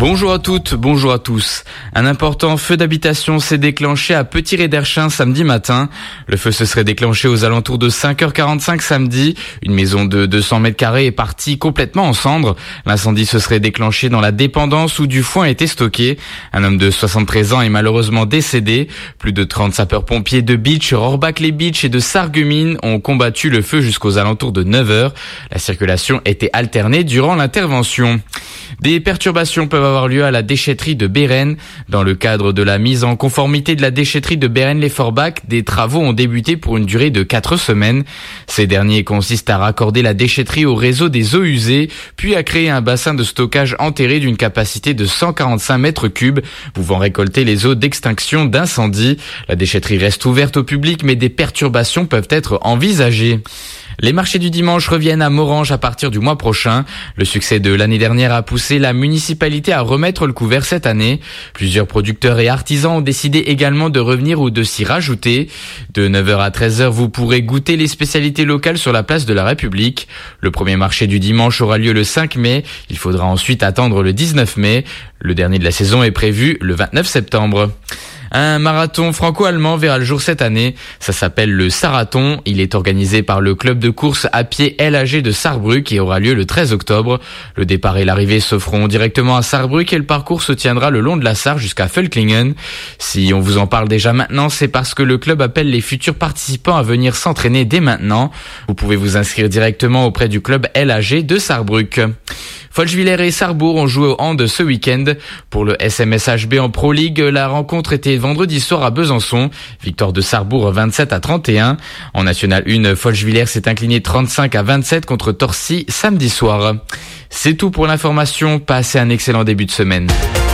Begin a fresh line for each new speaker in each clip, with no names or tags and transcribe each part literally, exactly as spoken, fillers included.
Bonjour à toutes, bonjour à tous. Un important feu d'habitation s'est déclenché à Petit-Réderchin samedi matin. Le feu se serait déclenché aux alentours de cinq heures quarante-cinq samedi. Une maison de deux cents mètres carrés est partie complètement en cendres. L'incendie se serait déclenché dans la dépendance où du foin était stocké. Un homme de soixante-treize ans est malheureusement décédé. Plus de trente sapeurs-pompiers de Bitche, Rohrbach-les-Bitches et de Sarreguemines ont combattu le feu jusqu'aux alentours de neuf heures. La circulation était alternée durant l'intervention. Des perturbations peuvent avoir lieu à la déchetterie de Bérennes. Dans le cadre de la mise en conformité de la déchetterie de Bérennes-les-Forbach, des travaux ont débuté pour une durée de quatre semaines. Ces derniers consistent à raccorder la déchetterie au réseau des eaux usées, puis à créer un bassin de stockage enterré d'une capacité de cent quarante-cinq mètres cubes, pouvant récolter les eaux d'extinction d'incendie. La déchetterie reste ouverte au public, mais des perturbations peuvent être envisagées. Les marchés du dimanche reviennent à Morhange à partir du mois prochain. Le succès de l'année dernière a poussé la municipalité à remettre le couvert cette année. Plusieurs producteurs et artisans ont décidé également de revenir ou de s'y rajouter. De neuf heures à treize heures, vous pourrez goûter les spécialités locales sur la place de la République. Le premier marché du dimanche aura lieu le cinq mai. Il faudra ensuite attendre le dix-neuf mai. Le dernier de la saison est prévu le vingt-neuf septembre. Un marathon franco-allemand verra le jour cette année. Ça s'appelle le Sarathon. Il est organisé par le club de course à pied L A G de Sarrebruck et aura lieu le treize octobre. Le départ et l'arrivée se feront directement à Sarrebruck et le parcours se tiendra le long de la Sarre jusqu'à Völklingen. Si on vous en parle déjà maintenant, c'est parce que le club appelle les futurs participants à venir s'entraîner dès maintenant. Vous pouvez vous inscrire directement auprès du club L A G de Sarrebruck. Folchwiller et Sarrebourg ont joué au hand ce week-end. Pour le S M S H B en Pro League, la rencontre était vendredi soir à Besançon. Victoire de Sarrebourg vingt-sept à trente et un. En National un, Folchwiller s'est incliné trente-cinq à vingt-sept contre Torcy samedi soir. C'est tout pour l'information. Passez un excellent début de semaine.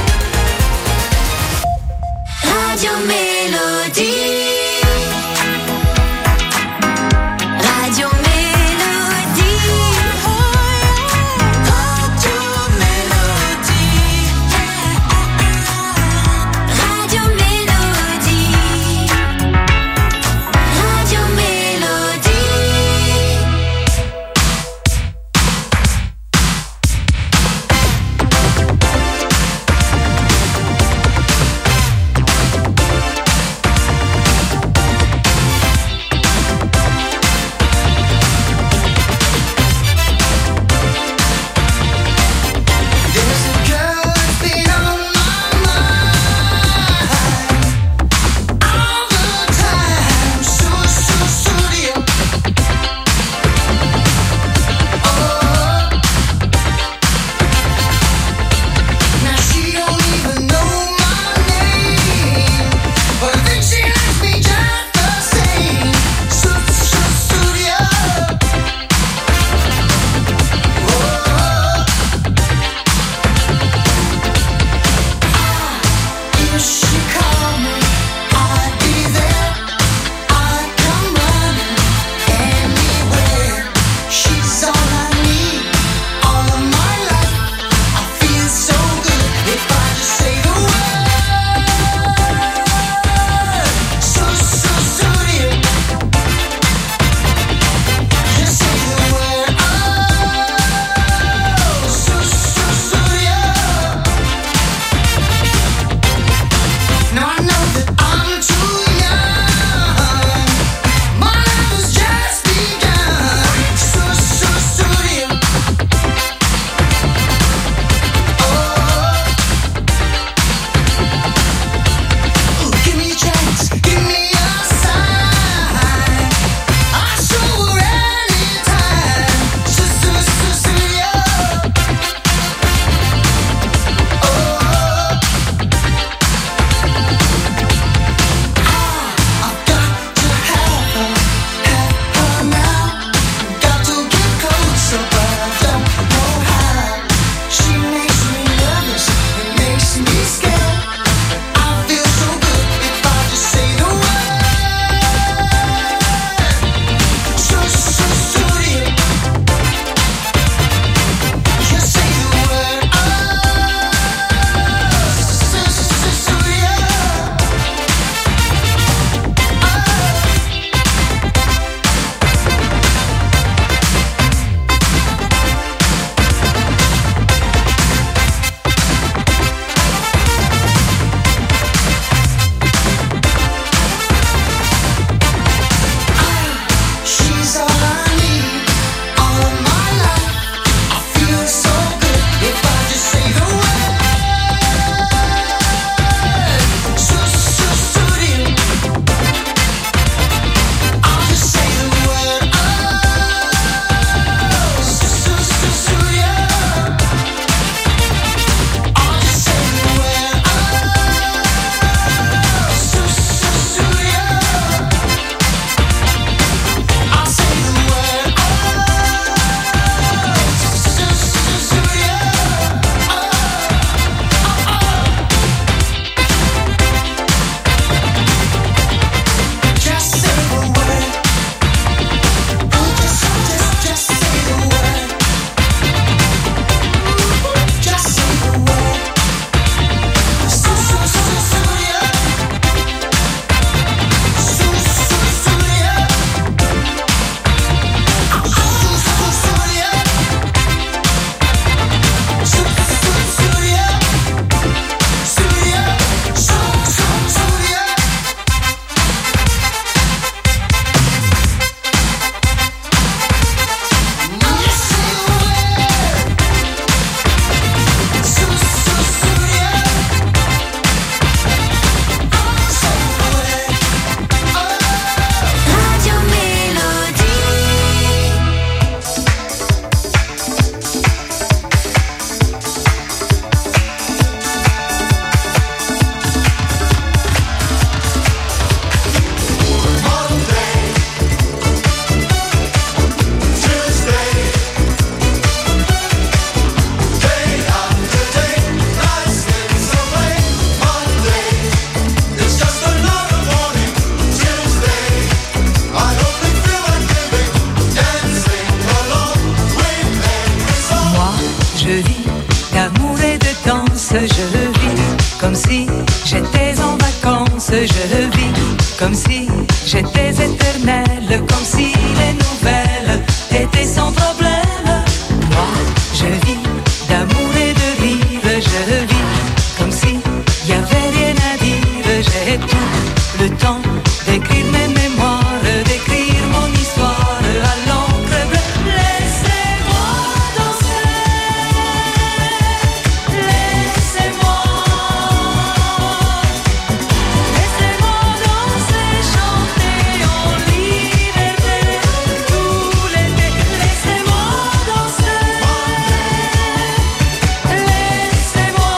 Radio Mélodie. Radio Mélodie. Radio Mélodie. Radio Mélodie. Radio Mélodie.
comme si j'étais éternelle, comme si les nouvelles étaient sans problème. Moi, je vis d'amour et de rire, je vis comme si y avait rien à dire. J'ai tout le temps d'écrire mes mémoires, d'écrire mon histoire à l'encre bleue. Laissez-moi danser, laissez-moi, laissez-moi danser, chanter en liberté tout l'été. Laissez-moi danser, laissez-moi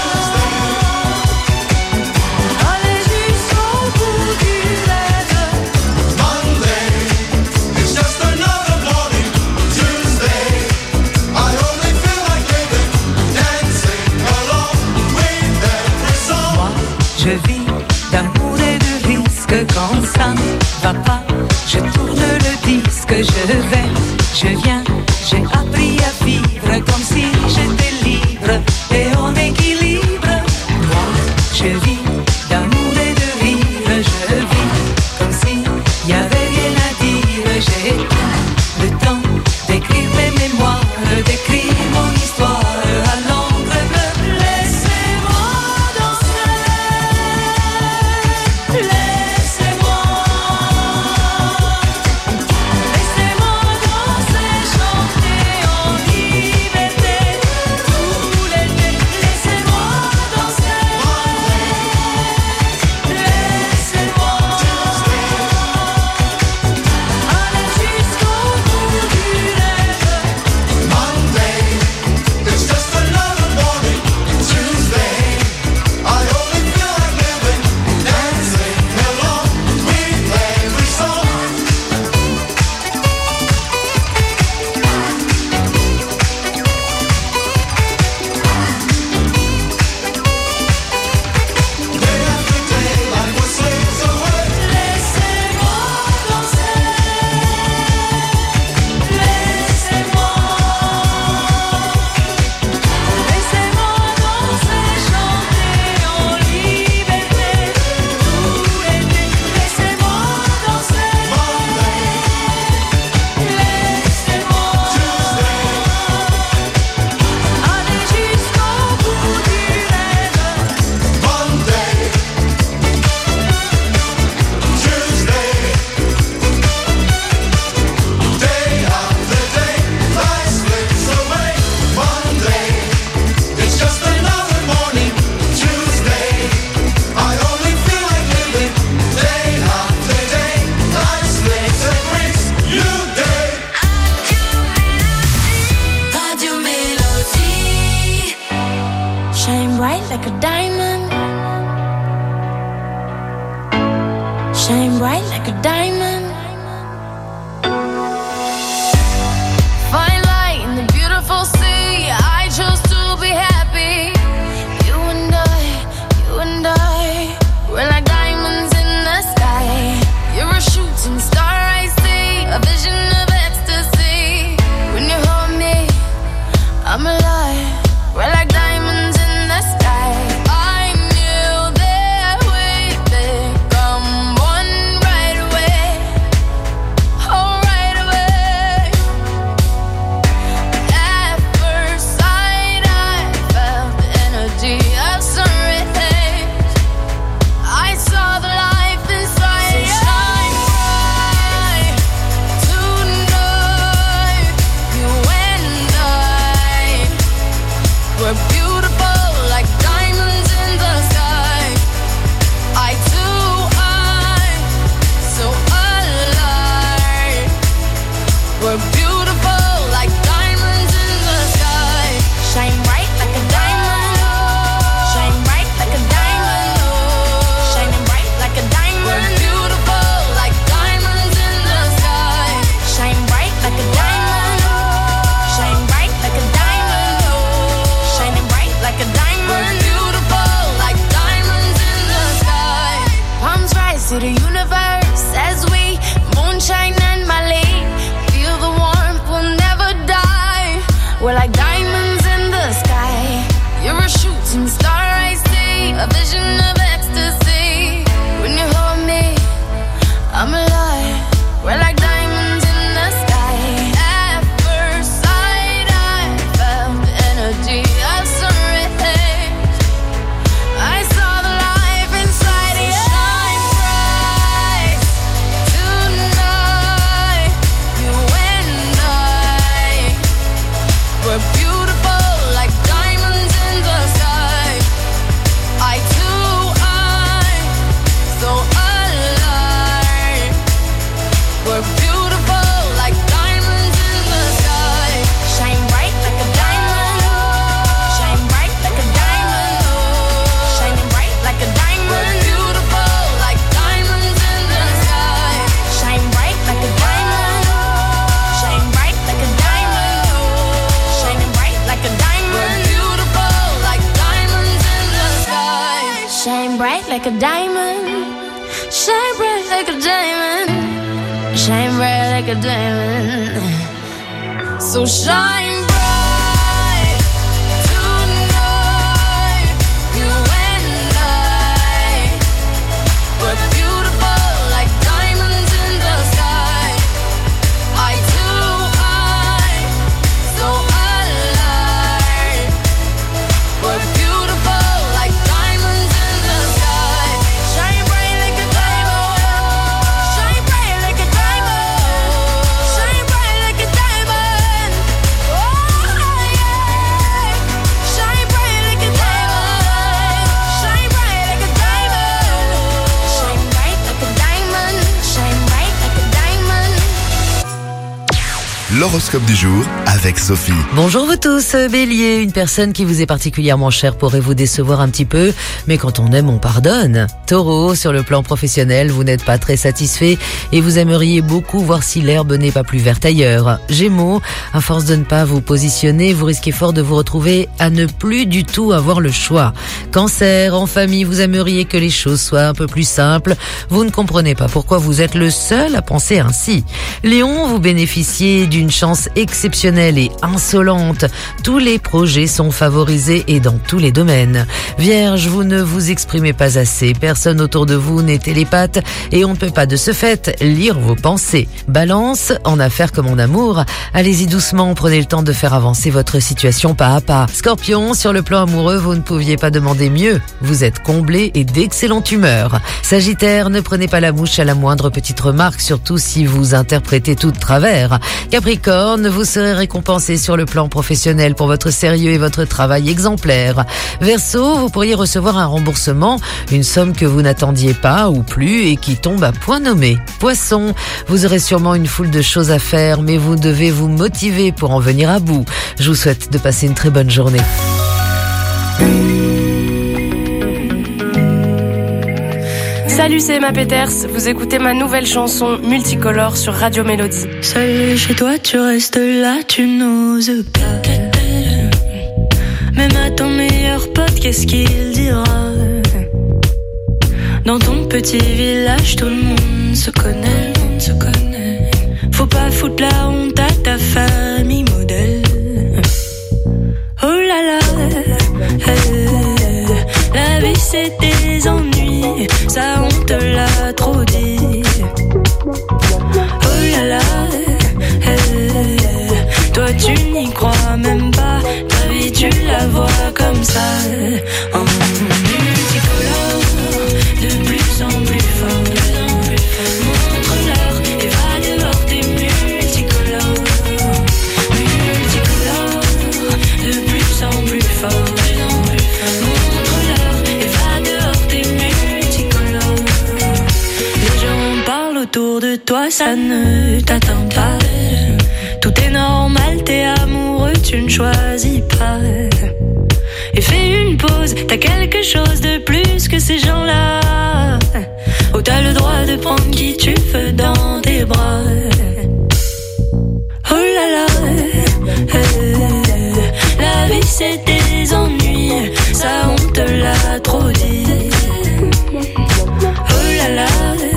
aller jusqu'au bout du rêve.
Monday is just another morning. Tuesday, I only feel like living, dancing along with every song.
Moi, je vis d'amour et de risque. Quand ça ne va pas, je tourne le disque. Je vais, je viens, j'ai appris à vivre comme si j'étais libre et en équilibre. Moi, je vis d'amour et de rire. Je vis comme si y avait rien à dire. J'ai tout le temps d'écrire mes mémoires, d'écrire mon histoire à l'encre bleue. Laissez-moi danser, laissez-moi, laissez-moi danser, chanter en liberté tout l'été. Laissez-moi danser, laissez-moi aller jusqu'au bout du rêve.
Monday
like a diamond. Shine bright like a diamond. Shine bright like a diamond. So shine bright tonight. You and I, we're beautiful like diamonds in the sky. Eye to eye, so alive. We're beautiful like diamonds in the sky. Shine bright like a diamond. Shine bright like a diamond. Shine bright like a diamond. Oh yeah. Shine bright like a diamond. Shine bright like a diamond. Shine bright like a diamond. Shine bright like a diamond.
L'horoscope du jour avec Sophie.
Bonjour vous tous, Bélier, une personne qui vous est particulièrement chère pourrait vous décevoir un petit peu, mais quand on aime, on pardonne. Taureau, sur le plan professionnel, vous n'êtes pas très satisfait et vous aimeriez beaucoup voir si l'herbe n'est pas plus verte ailleurs. Gémeaux, à force de ne pas vous positionner, vous risquez fort de vous retrouver à ne plus du tout avoir le choix. Cancer, en famille, vous aimeriez que les choses soient un peu plus simples. Vous ne comprenez pas pourquoi vous êtes le seul à penser ainsi. Lion, vous bénéficiez d'une chance exceptionnelle et insolente. Tous les projets sont favorisés et dans tous les domaines. Vierge, vous ne vous exprimez pas assez. Personne autour de vous n'est télépathe et on ne peut pas de ce fait lire vos pensées. Balance, en affaires comme en amour, allez-y doucement, prenez le temps de faire avancer votre situation pas à pas. Scorpion, sur le plan amoureux, vous ne pouviez pas demander mieux. Vous êtes comblé et d'excellente humeur. Sagittaire, ne prenez pas la mouche à la moindre petite remarque, surtout si vous interprétez tout de travers. Capricorne, vous serez récompensé sur le plan professionnel pour votre sérieux et votre travail exemplaire. Verseau, vous pourriez recevoir un remboursement, une somme que vous n'attendiez pas ou plus et qui tombe à point nommé. Poisson, vous aurez sûrement une foule de choses à faire, mais vous devez vous motiver pour en venir à bout. Je vous souhaite de passer une très bonne journée.
Salut, c'est Emma Peters. Vous écoutez ma nouvelle chanson Multicolore sur Radio Mélodie.
Seul chez toi, tu restes là, tu n'oses pas. Même à ton meilleur pote, qu'est-ce qu'il dira? Dans ton petit village, tout le monde se connaît, se connaît. Faut pas foutre la honte à ta famille modèle. Oh là là, euh, la vie c'est des ennuis, ça on te l'a trop dit. Oh là là, euh, toi tu n'y crois même pas, ta vie tu la vois comme ça. En multicolore, de plus en plus fort. Montre-leur et va dehors tes multicolores. Multicolore, de plus en plus fort. Montre-leur et va dehors tes multicolores. Les gens parlent autour de toi, ça ne t'atteint pas. Tout est normal, t'es amoureux, tu ne choisis pas. Et fais une pause, t'as quelque chose de plus que ces gens-là. Oh, t'as le droit de prendre qui tu veux dans tes bras. Oh là là, euh, la vie c'est des ennuis, ça on te l'a trop dit. Oh là là,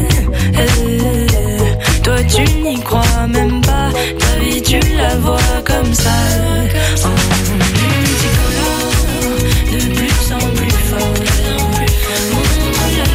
euh, toi tu n'y crois même pas, ta vie tu la vois comme ça. En multicolore, de plus en plus fort. Montre-leur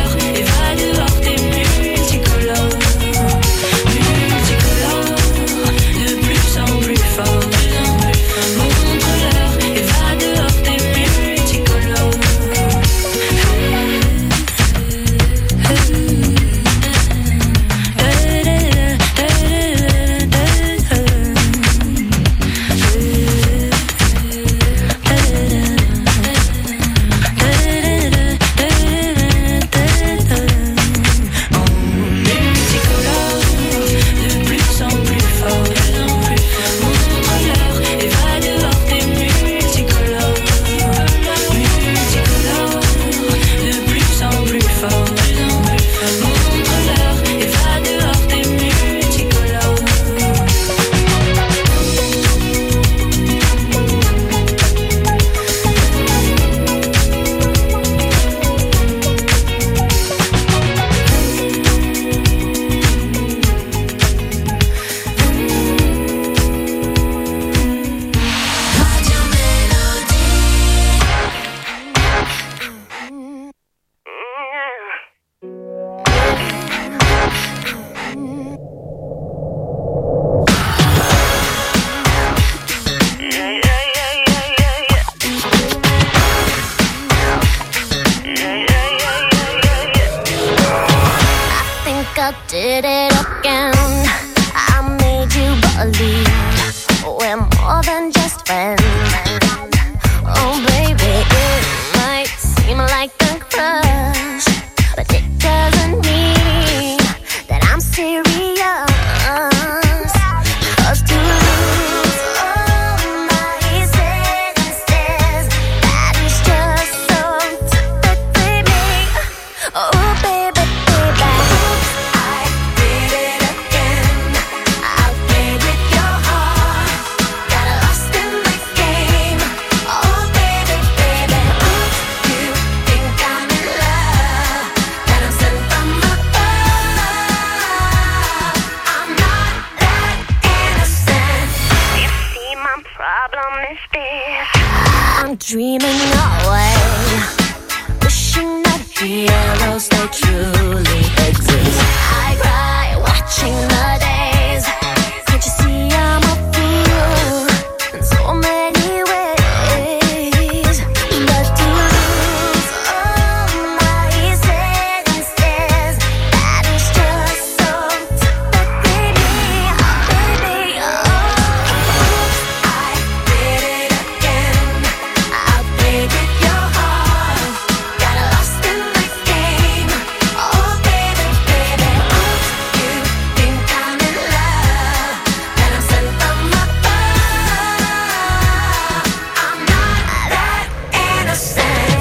was this. I'm dreaming away, wishing that heroes they truly exist. I cry watching the days. Can't you see I'm a fool in so many ways? But to lose all my senses, that is just so typically me, baby. Oh, I did it again. I played with your heart, got lost in the game. Oh, baby, baby, oops, you think I'm in love, and I'm sent from above. I'm not that innocent.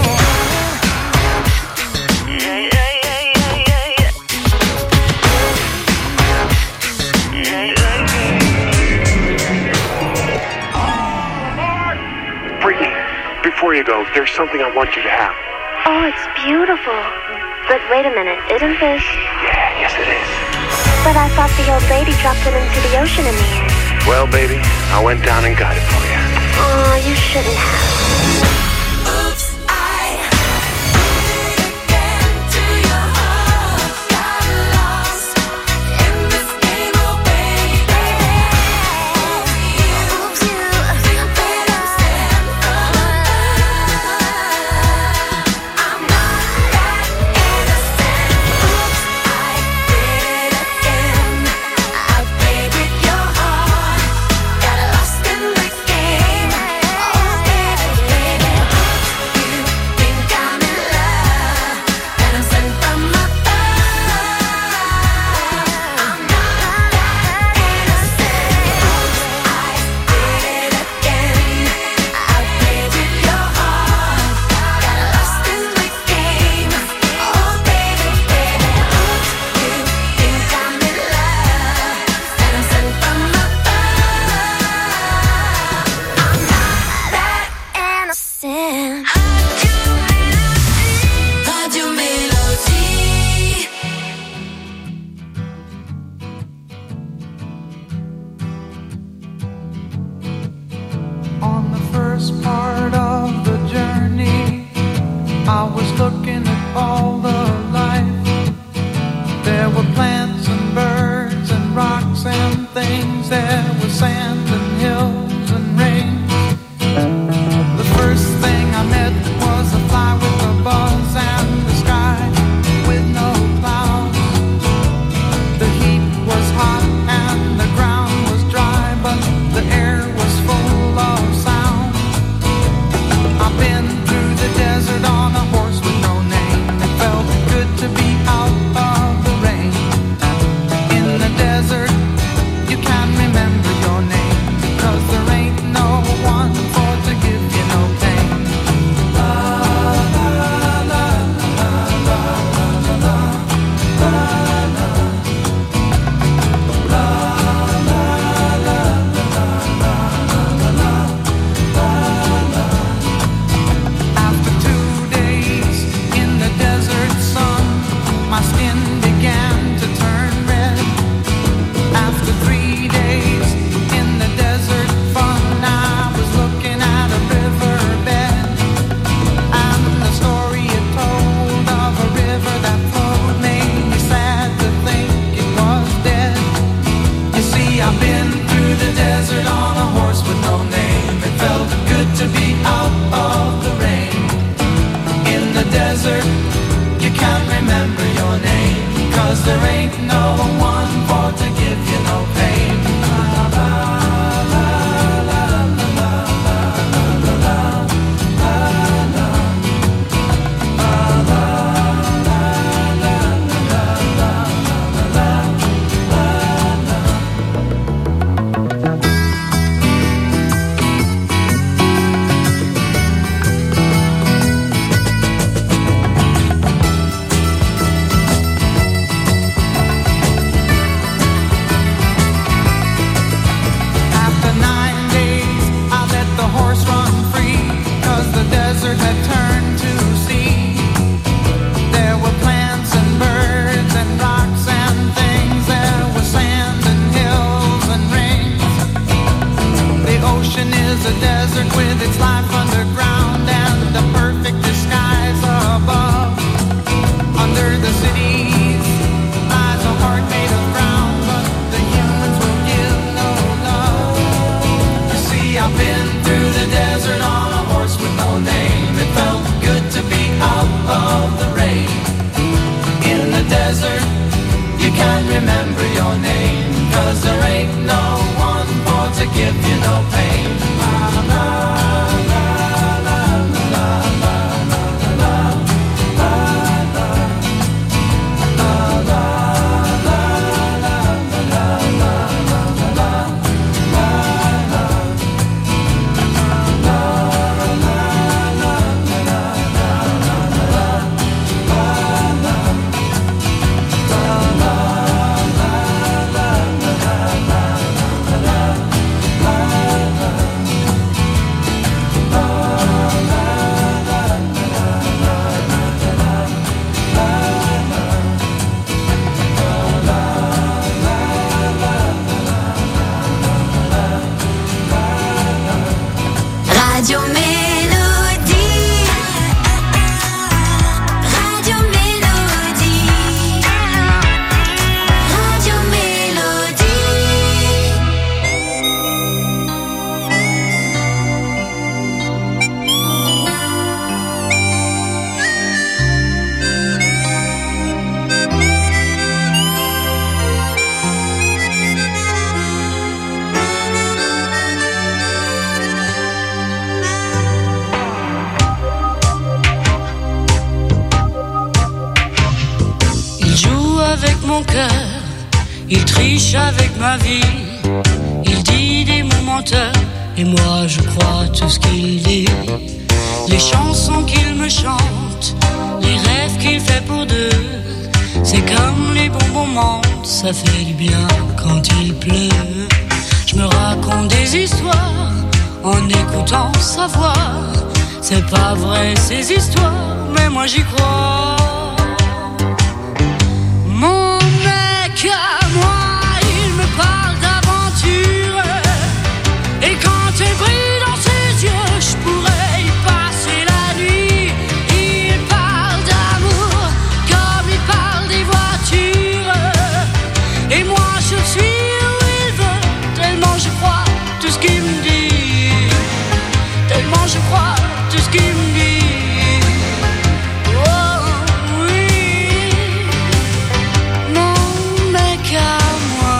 Yeah, yeah, yeah, yeah, yeah, yeah.
Brittany, before you go, there's something I want you to have.
Oh, it's beautiful. But wait a minute, isn't this?
Yeah, yes it is.
But I thought the old lady dropped it into the ocean in the end.
Well, baby, I went down and got it for you.
Oh, you shouldn't have. Oops, I did it again to your heart. Got lost in this game, oh baby. Oops, you think that I'm sent from above. I'm not that innocent. Oops, I did it again. I played with your heart, got lost in the game. Oh baby, baby, you think I'm in love, and I'm sent from above. I'm not that innocent. Oops, I did it again. I played with your heart, got lost in the game. Oh baby, baby, you think I'm in love, and I'm sent from above. I'm not that innocent. Radio Mélodie.
On the first part of the journey, I was looking at all the life. There were plants and birds and rocks and things. There was sand and hills and rain. The first thing I met was a fly with a buzz and the sky with no clouds. The heat was hot and the ground was dry, but the air was full of sound. I've been through the desert on a horse with no name. It felt good to be out of the rain. In the desert, you can't remember your name, 'cause there is a desert with its life underground and the perfect disguise above. Under the cities lies a heart made of brown, but the humans will give no love. You see, I've been through the desert on a horse with no name. It felt good to be out of the rain. In the desert, you can't remember your name, 'cause there ain't no one for to give you no pain. La, la, la, la, la, la, la, la, la, la,
Radio Mélodie. Radio Mélodie. Radio Mélodie.
Il joue avec mon cœur, il triche avec ma vie, il dit des mots menteurs, et moi je crois tout ce qu'il dit. Les chansons qu'il me chante, les rêves qu'il fait pour deux, c'est comme les bons moments, ça fait du bien quand il pleut. Je me raconte des histoires en écoutant sa voix. C'est pas vrai ces histoires, mais moi j'y crois. Mon mec à moi, il me parle d'aventure, et quand elle brille dans ses yeux, je pourrais y passer la nuit. Il parle d'amour comme il parle des voitures, et moi je suis où il veut, tellement je crois tout ce qu'il me dit, tellement je crois tout ce qu'il me dit. Oh oui, mon mec à moi.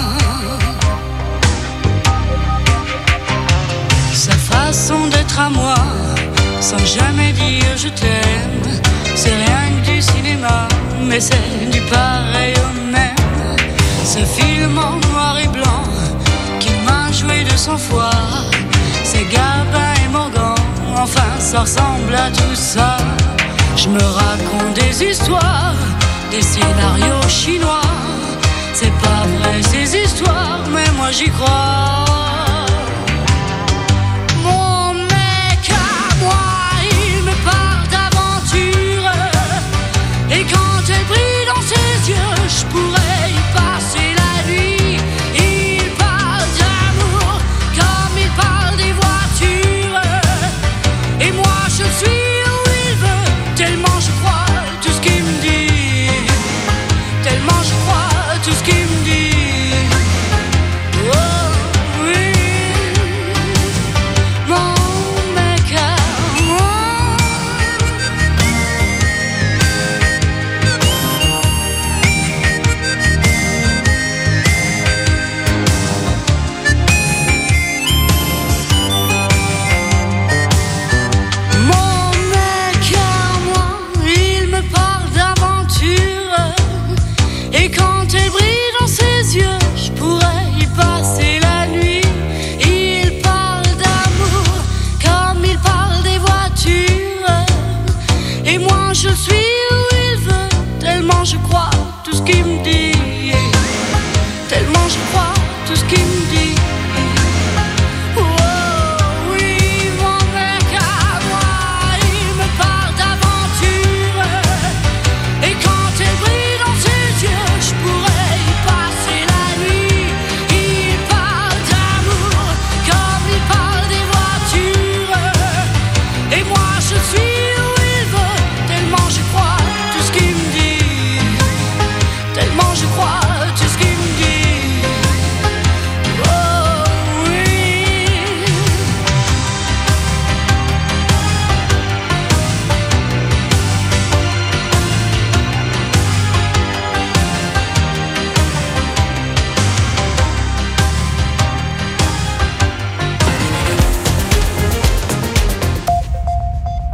Sa façon d'être à moi, sans jamais dire je t'aime, c'est rien que du cinéma, mais c'est du pareil au même. Ce film en noir et blanc qu'il m'a joué de sang froid, c'est Gabin et Morgan, enfin ça ressemble à tout ça. Je me raconte des histoires, des scénarios chinois. C'est pas vrai ces histoires, mais moi j'y crois. Mon mec à moi, il me parle d'aventure, et quand elle brille dans ses yeux, je pourrais y passer la nuit. Il parle d'amour comme il parle des voitures, et moi je suis où il veut, tellement je crois tout ce qu'il me dit, tellement je crois tout ce qu'il me dit. Oh oui, mon mec à moi. Mon mec à moi, il me parle d'aventure, et quand elle brille dans ses yeux, je pourrais y passer la nuit. Il parle d'amour comme il parle des voitures, et moi je suis où il veut, tellement je crois tout ce qu'il me dit, tellement je crois tout ce qu'il me dit. Oh oui, mon mec à moi, il me parle d'aventure, et quand elle brille dans ses yeux, je pourrais y passer la nuit. Il parle d'amour comme il parle des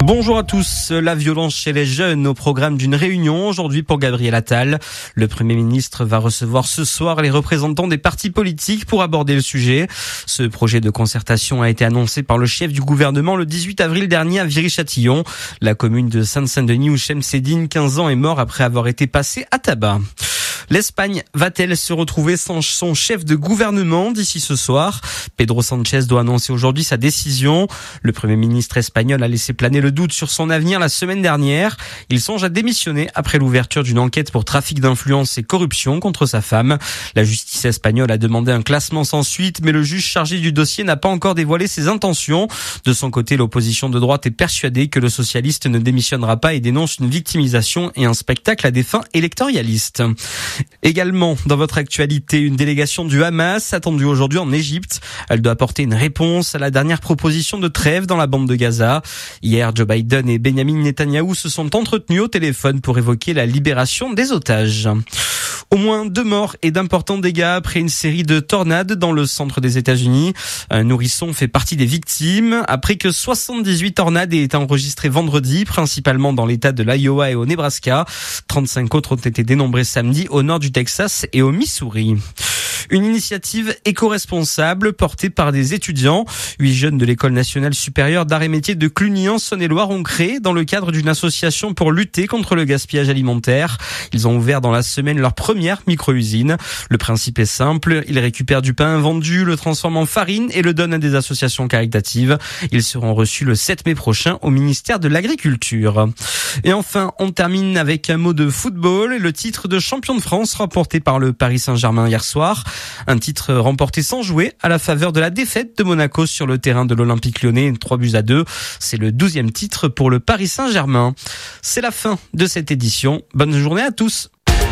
Bonjour à tous. La violence chez les jeunes au programme d'une réunion aujourd'hui pour Gabriel Attal. Le Premier ministre va recevoir ce soir les représentants des partis politiques pour aborder le sujet. Ce projet de concertation a été annoncé par le chef du gouvernement le dix-huit avril dernier à Viry-Châtillon. La commune de Sainte-Saint-Denis où Chemseddine, quinze ans, est mort après avoir été passé à tabac. L'Espagne va-t-elle se retrouver sans son chef de gouvernement d'ici ce soir? Pedro Sánchez doit annoncer aujourd'hui sa décision. Le Premier ministre espagnol a laissé planer le doute sur son avenir la semaine dernière. Il songe à démissionner après l'ouverture d'une enquête pour trafic d'influence et corruption contre sa femme. La justice espagnole a demandé un classement sans suite, mais le juge chargé du dossier n'a pas encore dévoilé ses intentions. De son côté, l'opposition de droite est persuadée que le socialiste ne démissionnera pas et dénonce une victimisation et un spectacle à des fins électoralistes. Également, dans votre actualité, une délégation du Hamas attendue aujourd'hui en Égypte. Elle doit apporter une réponse à la dernière proposition de trêve dans la bande de Gaza. Hier, Joe Biden et Benjamin Netanyahou se sont entretenus au téléphone pour évoquer la libération des otages. Au moins deux morts et d'importants dégâts après une série de tornades dans le centre des États-Unis. Un nourrisson fait partie des victimes après que soixante-dix-huit tornades aient été enregistrées vendredi, principalement dans l'État de l'Iowa et au Nebraska. trente-cinq autres ont été dénombrés samedi au nord du Texas et au Missouri. Une initiative éco-responsable portée par des étudiants. Huit jeunes de l'École nationale supérieure d'art et métiers de Cluny en Saône-et-Loire ont créé dans le cadre d'une association pour lutter contre le gaspillage alimentaire. Ils ont ouvert dans la semaine leur première micro-usine. Le principe est simple, ils récupèrent du pain vendu, le transforment en farine et le donnent à des associations caritatives. Ils seront reçus le sept mai prochain au ministère de l'Agriculture. Et enfin, on termine avec un mot de football, le titre de champion de France remporté par le Paris Saint-Germain hier soir. Un titre remporté sans jouer à la faveur de la défaite de Monaco sur le terrain de l'Olympique Lyonnais, trois buts à deux. C'est le douzième titre pour le Paris Saint-Germain. C'est la fin de cette édition. Bonne journée à tous.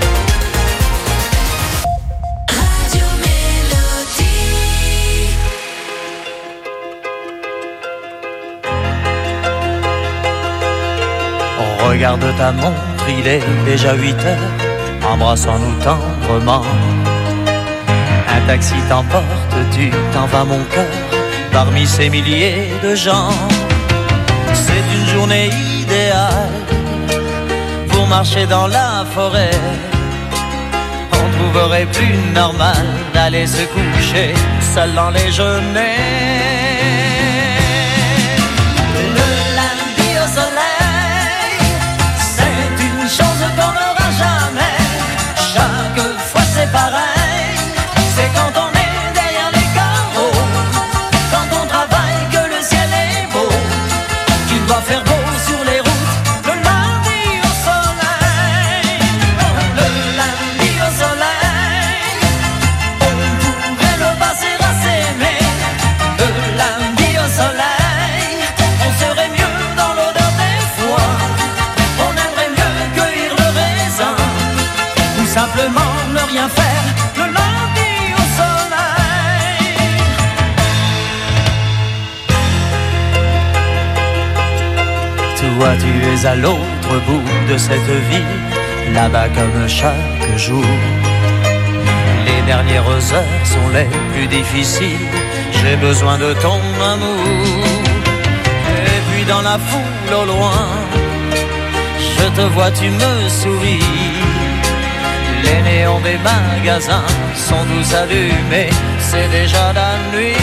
Radio Mélodie.
On regarde ta montre, il est déjà huit heures, embrassons-nous tendrement. Un taxi t'emporte, tu t'en vas mon cœur, parmi ces milliers de gens. C'est une journée idéale pour marcher dans la forêt. On trouverait plus normal d'aller se coucher seul dans les genêts. Le lundi au soleil, c'est une chose qu'on n'aura jamais. Chaque fois c'est pareil. C'est quand on est derrière les carreaux, quand on travaille que le ciel est beau, qu'il doit faire beau sur les routes, le lundi au soleil. Le lundi au soleil, on pourrait le passer à s'aimer. Le lundi au soleil, on serait mieux dans l'odeur des foins. On aimerait mieux cueillir le raisin, ou simplement ne rien faire. Le lundi toi, tu es à l'autre bout de cette vie, là-bas comme chaque jour. Les dernières heures sont les plus difficiles, j'ai besoin de ton amour. Et puis dans la foule au loin, je te vois, tu me souris. Les néons des magasins sont tous allumés, c'est déjà la nuit.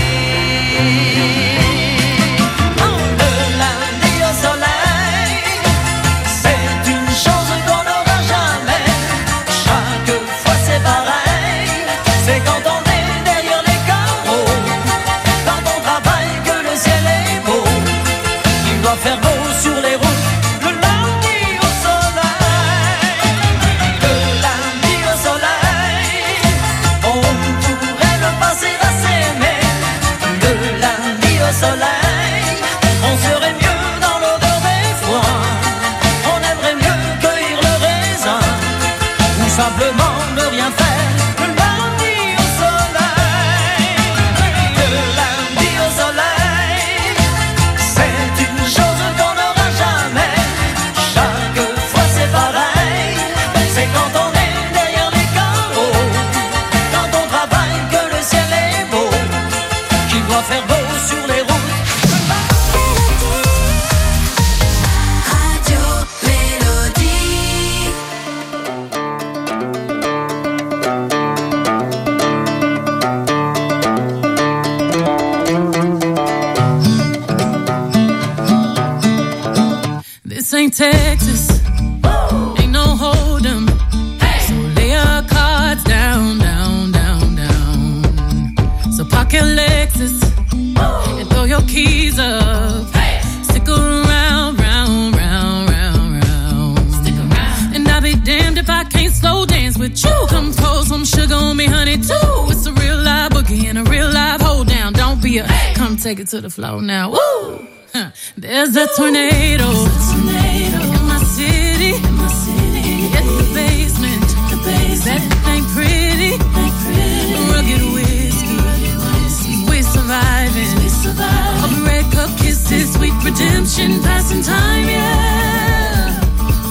park your Lexus and throw your keys up. Stick around, round, round, round, round. Stick around. And I'll be damned if I can't slow dance with you. Come pour some sugar on me, honey, too. It's a real live boogie and a real live hold down. Don't be a, come take it to the floor now. Woo! Huh. There's a tornado, in my city, in my city. At the basement, the basement. That ain't pretty, ain't pretty. Rugged whiskey, we surviving. We surviving. Of red cup kisses, sweet redemption, passing time, yeah.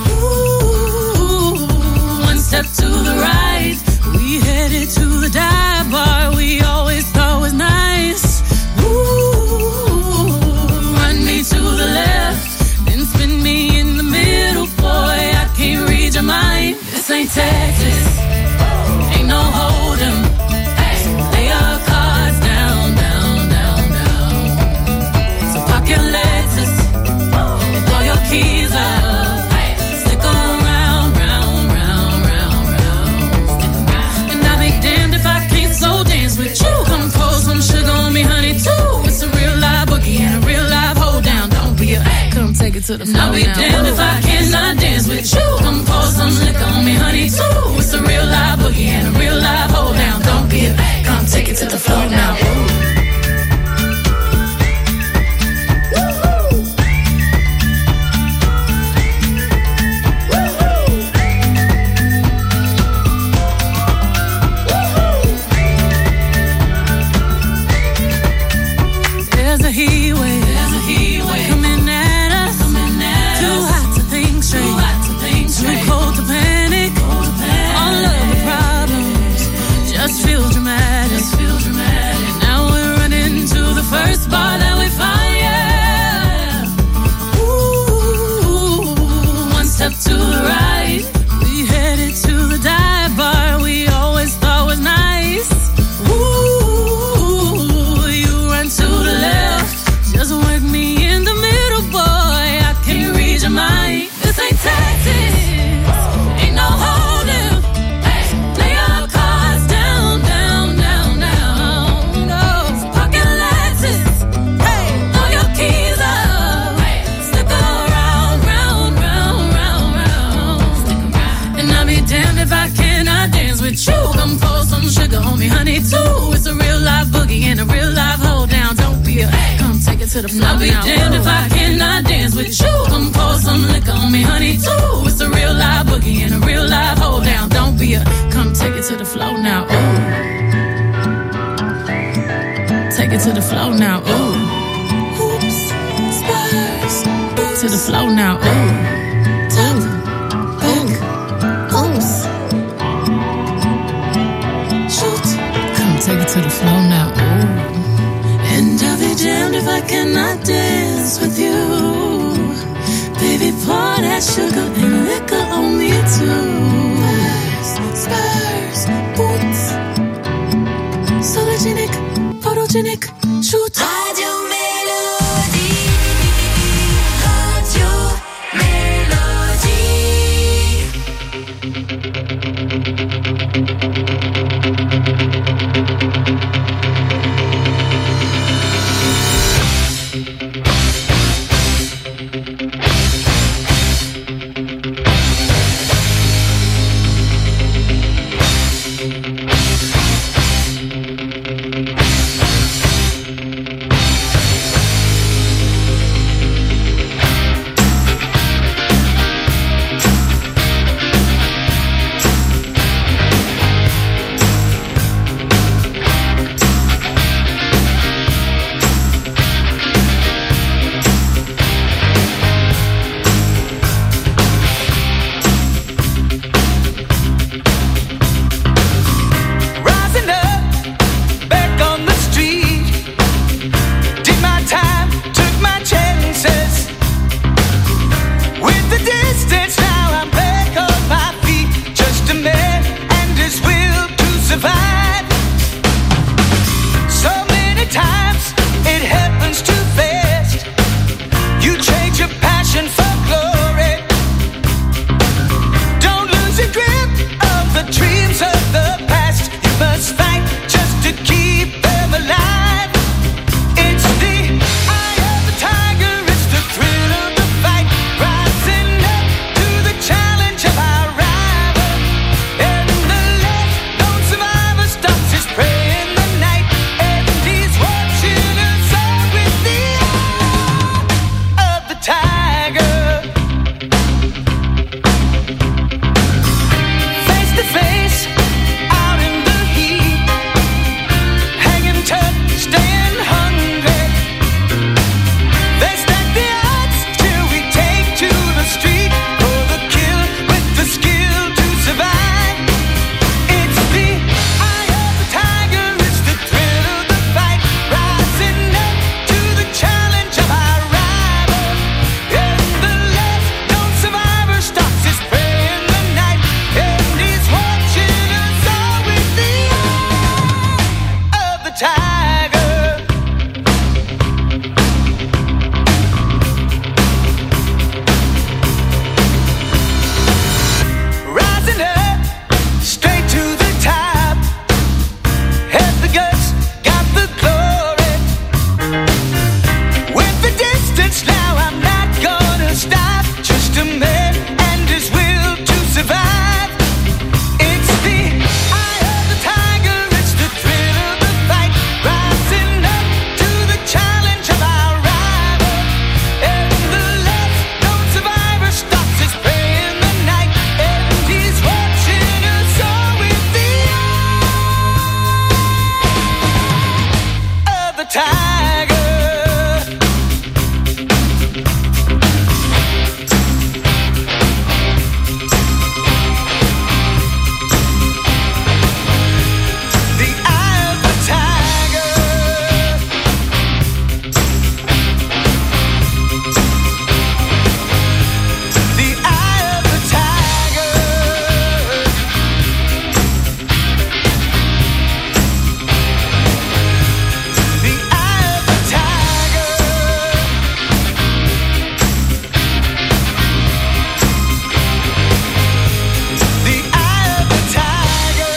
Ooh, one step to the right, we headed to the dive bar we always thought was nice. Ooh, run me to the left, then spin me in the middle, boy, I can't read your mind. This ain't Texas, ain't no hold'em. Lay our cards down, down, down, down. So park your Lexus and throw your keys up. Stick around, round, round, round, round. And I'll be damned if I can't slow dance with you. Come pour some sugar on me, honey, too. It's a real live boogie and a real live hold down. Don't be a, come take it to the floor. I'll be damned if I cannot dance with you. Come pour some liquor on me, honey, too. It's a real live boogie and a real live hold down. Don't be a, come take it to the floor now. There's a heat wave, there's a heat wave coming at us, coming at us. Too hot to think straight, too hot to think straight. Too cold to panic, cold to panic. All of the problems just feel dramatic, just feel dramatic. Now we're running to the first bar that we find, yeah. Ooh, one step to the right, we headed to the dive bar we always thought was nice. Ooh, you run to the left, just work me in the middle, boy, I can't read your mind. This ain't Texas, ain't no hold'em. Lay our cards down, down, down, down. No, park your Lexus, throw your keys up. Stick around, round, round, round, round. And I'll be damned if I cannot dance with you. Come pour some sugar on me, honey, too. It's a real live boogie and a real live hold down. Don't be a, come take it to the floor. I'll be damned if I cannot dance with you. Come pour some liquor on me, honey, too. It's a real live boogie and a real live hold down. Don't be a, come take it to the floor now. Ooh, take it to the floor now. Ooh, hoops, spurs, to the floor now. Ooh, top, back, hoops, shoot, come take it to the floor now. Ooh. And I'll be damned if I cannot dance with you. Baby, pour that sugar and liquor on me too. Spurs, boots, sologenic, photogenic, shoot. Radio Mélodie, Radio
tiger. Rising up, straight to the top. Had the guts, got the glory. With the distance now, I'm not gonna stop. Just a man and his will to survive. It's the eye of the tiger, it's the thrill of the fight. Rising up to the challenge of our rival. And the last known survivor stalks his prey in the night. And he's watching us all with the eye of the tiger. The eye of the tiger. The eye of the tiger. The eye of the tiger. The eye of the tiger.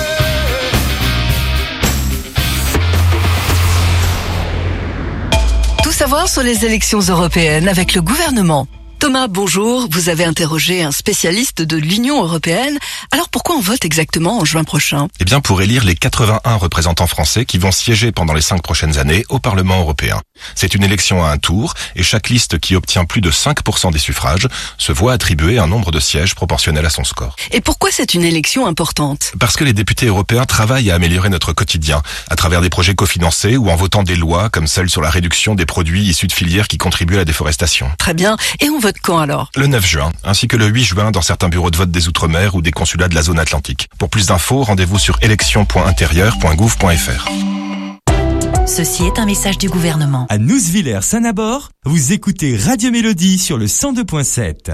Tout savoir sur les élections européennes avec le gouvernement. Thomas, bonjour. Vous avez interrogé un spécialiste de l'Union européenne. Alors pourquoi on vote exactement en juin prochain?
Eh bien, pour élire les quatre-vingt-un représentants français qui vont siéger pendant les cinq prochaines années au Parlement européen. C'est une élection à un tour et chaque liste qui obtient plus de cinq pour cent des suffrages se voit attribuer un nombre de sièges proportionnel à son score.
Et pourquoi c'est une élection importante?
Parce que les députés européens travaillent à améliorer notre quotidien à travers des projets cofinancés ou en votant des lois comme celle sur la réduction des produits issus de filières qui contribuent à la déforestation.
Très bien. Et on vote quand alors?
Le neuf juin, ainsi que le huit juin dans certains bureaux de vote des Outre-mer ou des consulats de la zone atlantique. Pour plus d'infos, rendez-vous sur élection point intérieur point gouv point fr.
Ceci est un message du gouvernement.
À Nouzviller-Saint-Nabord, vous écoutez Radio Mélodie sur le cent deux point sept.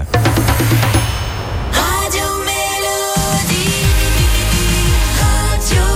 Radio Mélodie, Radio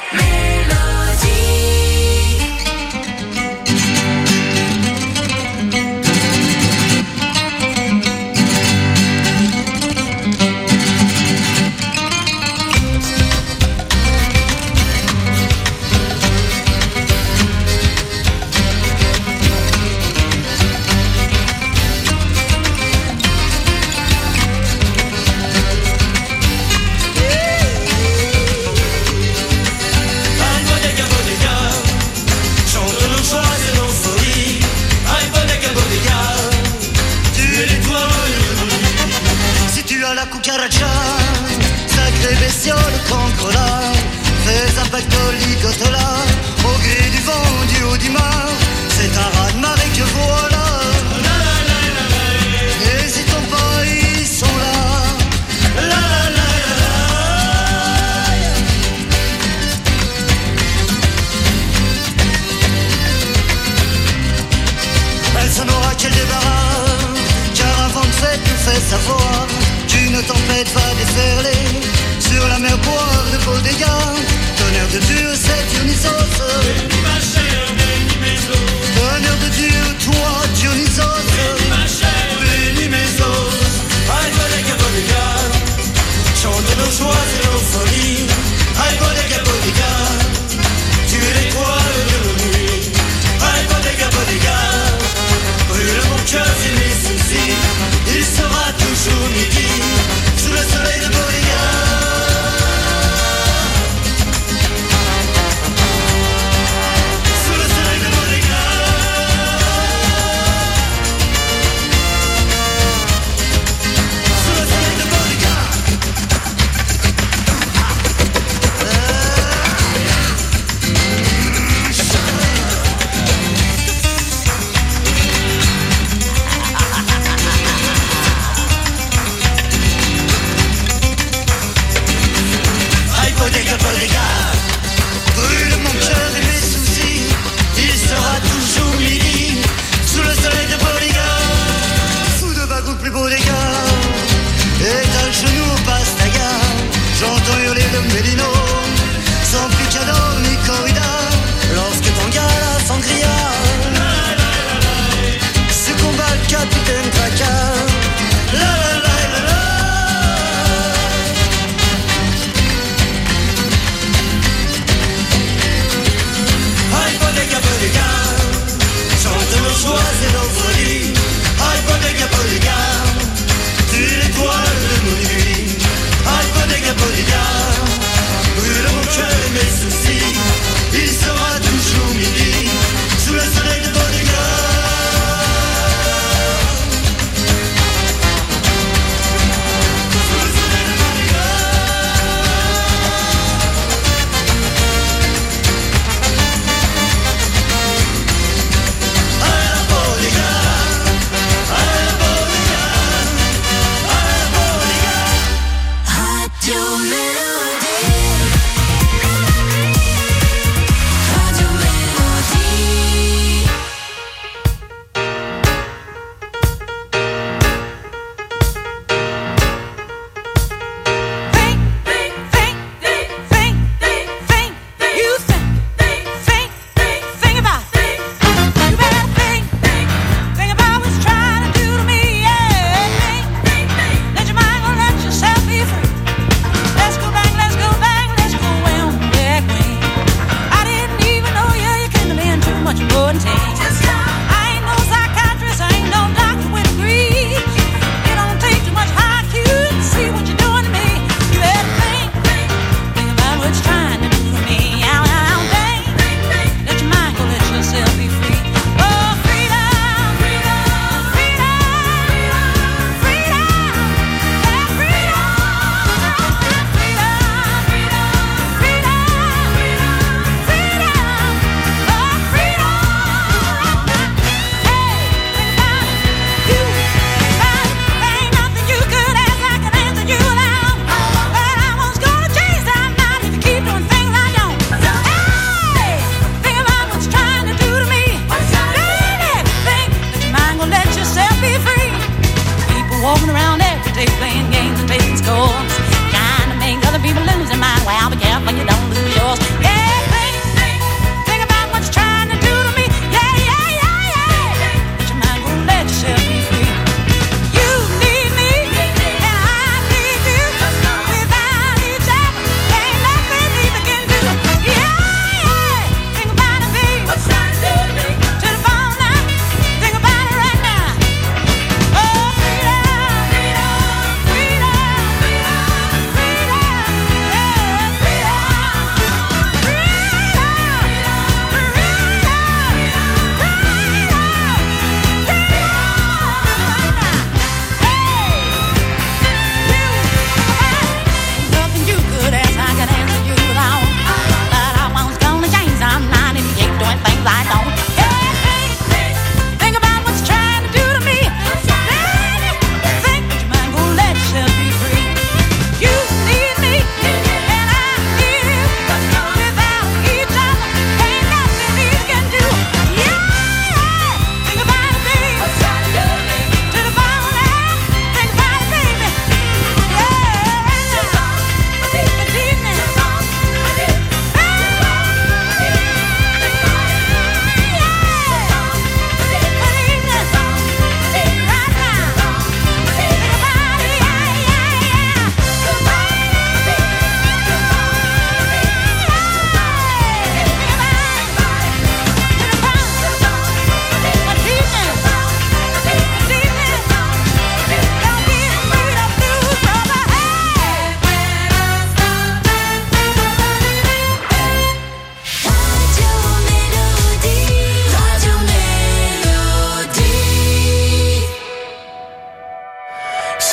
cucaracha, sacré bestiole cancrola, fais un pactole ligotola, au gré du vent du haut du mar, c'est un raz-de-marée que voilà. N'hésitons pas, ils sont là. La, la, la, la, la. Elle s'en aura quel débarras, car un vent de fête nous fait savoir qu'une tempête va déferler sur la mer boire de beaux dégâts. Tonnerre de Dieu, c'est Dionysos. Bénis ma chère, bénis mes os. Tonnerre de Dieu, toi Dionysos. Bénis ma chère, bénis mes os. Aïe, bodega, bodega, chante nos joies et nos folies. Aïe, bodega, bodega, tu es l'étoile de nos nuits. Aïe, bodega, bodega, brûle mon cœur et mes soucis. Il sera toujours midi sous le soleil de Bodega.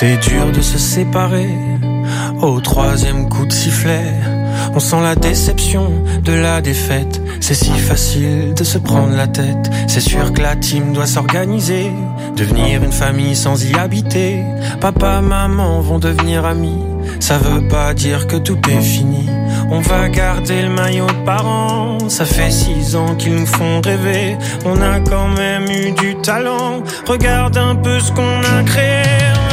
C'est dur de se séparer au troisième coup de sifflet. On sent la déception de la défaite. C'est si facile de se prendre la tête. C'est sûr que la team doit s'organiser, devenir une famille sans y habiter. Papa, maman vont devenir amis. Ça veut pas dire que tout est fini. On va garder le maillot de parents. Ça fait six ans qu'ils nous font rêver. On a quand même eu du talent. Regarde un peu ce qu'on a créé.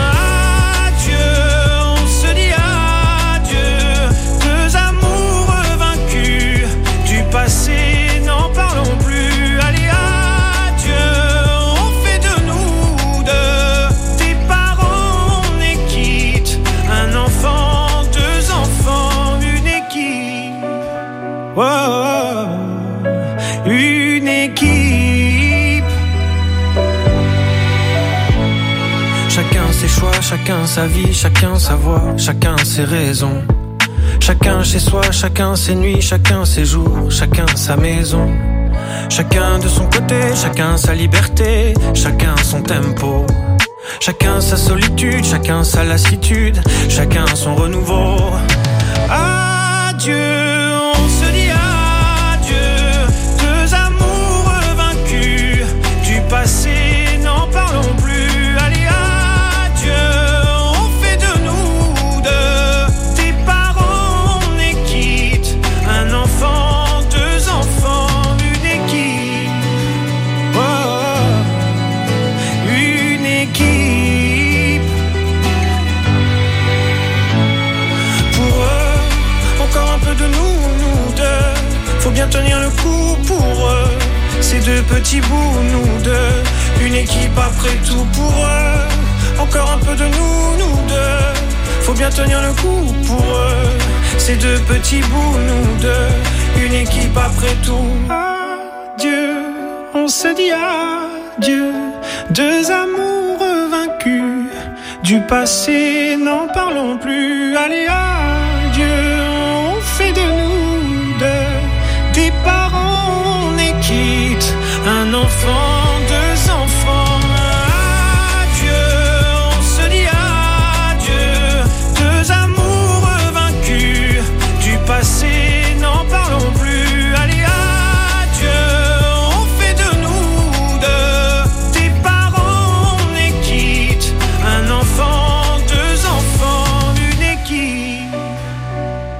Passé, n'en parlons plus. Allez, adieu, on fait de nous deux des parents, on est quitte. Un enfant, deux enfants, une équipe. Oh, oh, oh, une équipe. Chacun ses choix, chacun sa vie, chacun sa voix, chacun ses raisons. Chacun chez soi, chacun ses nuits, chacun ses jours, chacun sa maison. Chacun de son côté, chacun sa liberté, chacun son tempo. Chacun sa solitude, chacun sa lassitude, chacun son renouveau. Adieu, on se dit adieu, deux amoureux vaincus. Du passé, n'en parlons plus. Allez, adieu, on fait de nous deux des parents, on est quitte. Un enfant, deux enfants, une équipe. Oh, oh, une équipe. Pour eux, encore un peu de nous, nous deux. Faut bien tenir le coup pour eux. Ces deux petits bouts, nous deux. Une équipe après tout pour eux. Encore un peu de nous, nous deux. Faut bien tenir le coup pour eux. Ces deux petits bouts, nous deux. Une équipe après tout. Adieu, on se dit adieu. Deux amoureux vaincus. Du passé, n'en parlons plus. Allez, adieu, on fait de nous deux des parents, on est quitte. Un enfant, deux enfants. Adieu, on se dit adieu. Deux amoureux vaincus. Du passé, n'en parlons plus. Allez, adieu, on fait de nous deux des parents, on est quitte. Un enfant, deux enfants, une équipe.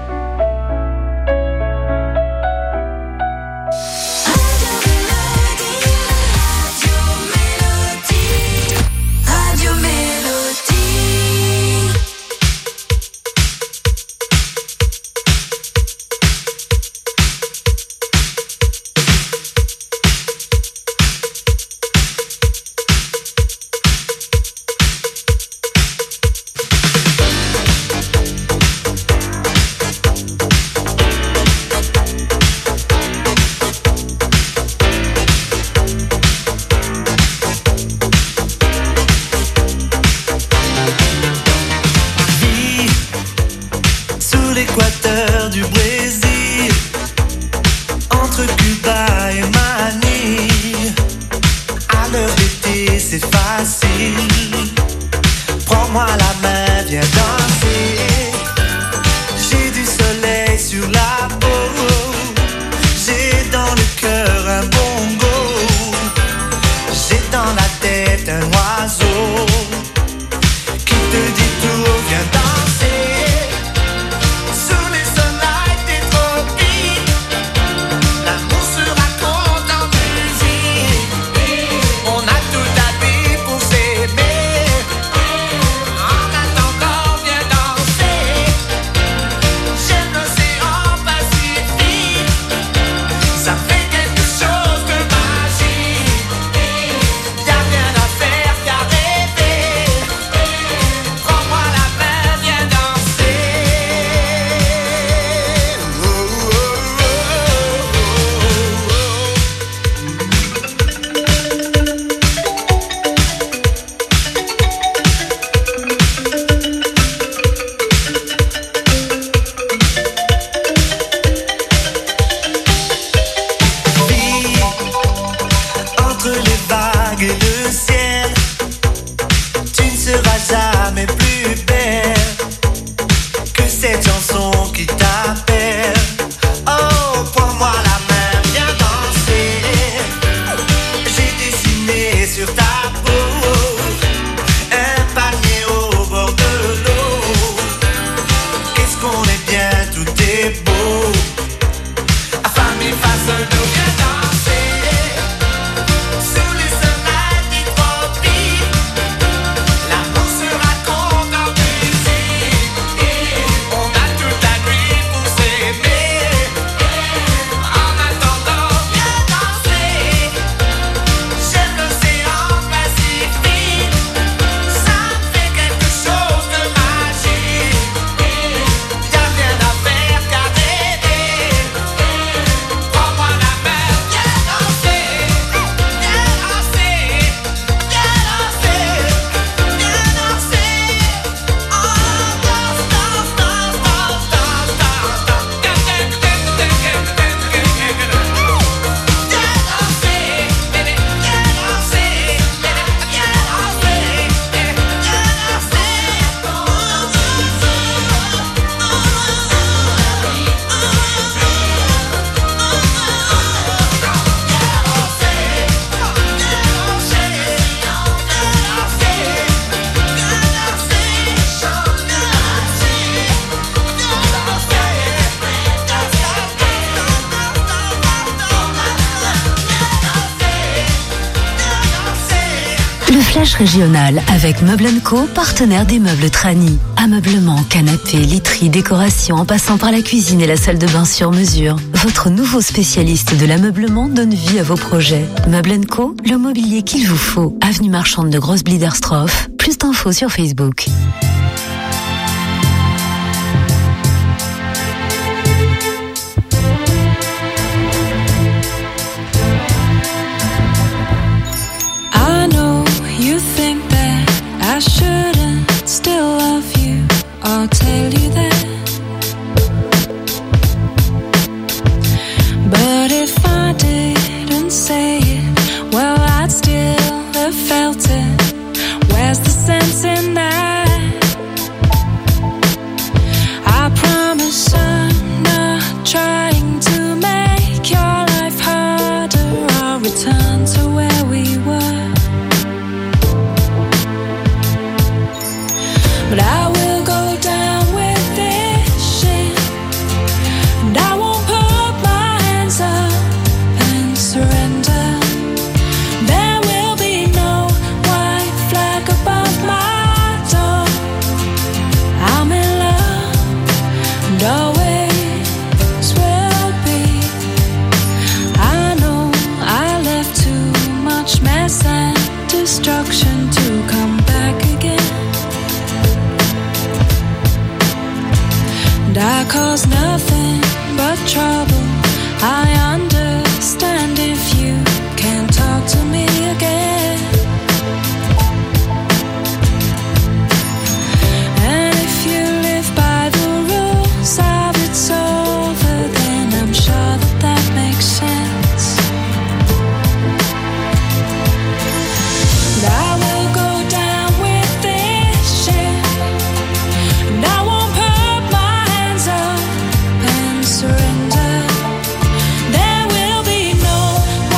flash régional avec Meubles and Co, partenaire des meubles Trani. Ameublement, canapé, literie, décoration, en passant par la cuisine et la salle de bain sur mesure. Votre nouveau spécialiste de l'ameublement donne vie à vos projets. Meubles and Co, le mobilier qu'il vous faut. Avenue Marchande de Grosse-Blidersdorf. Plus d'infos sur Facebook.